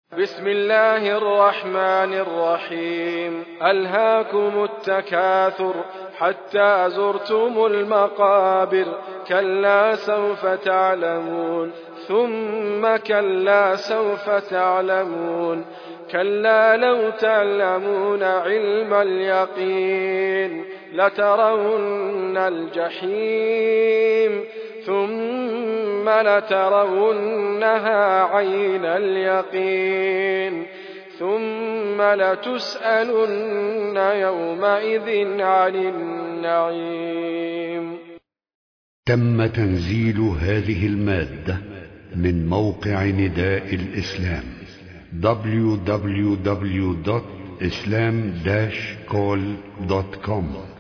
بسم الله الرحمن الرحيم. ألهاكم التكاثر حتى زرتم المقابر، كلا سوف تعلمون ثم كلا سوف تعلمون، كلا لو تعلمون علم اليقين لترون الجحيم ثم لترونها عين اليقين ثم لتسألن يومئذ عن النعيم. تم تنزيل هذه المادة من موقع نداء الإسلام www.islam-call.com